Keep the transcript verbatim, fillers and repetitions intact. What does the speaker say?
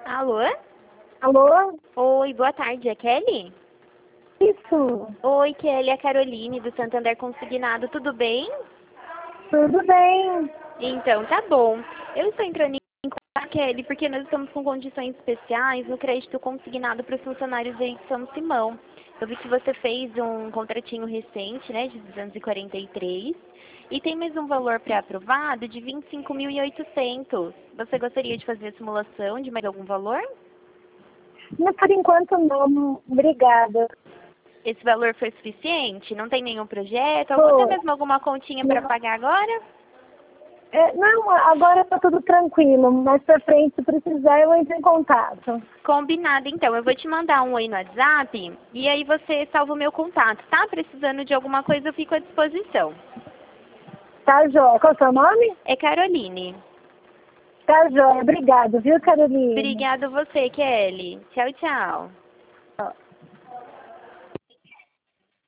Alô? Alô? Oi, boa tarde, é Kelly? Isso. Oi, Kelly, é a Caroline do Santander Consignado, tudo bem? Tudo bem. Então, tá bom. Eu estou entrando em contato, Kelly, porque nós estamos com condições especiais no crédito consignado para os funcionários aí de São Simão. Eu vi que você fez um contratinho recente, né, de duzentos e quarenta e três, e tem mais um valor pré-aprovado de vinte e cinco mil e oitocentos. Você gostaria de fazer a simulação de mais algum valor? Mas por enquanto não. Obrigada. Esse valor foi suficiente? Não tem nenhum projeto? Ou Foi. até mesmo alguma continha para Não. pagar agora? É, não, agora está tudo tranquilo. Mais pra frente, se precisar, eu entro em contato. Combinado, então. Eu vou te mandar um oi no WhatsApp e aí você salva o meu contato, tá? Precisando de alguma coisa, eu fico à disposição. Tá, Jó? Qual é o seu nome? É Caroline. Tá, Jó. Obrigado, viu, Carolina? Obrigada a você, Kelly. Tchau, tchau. Tchau.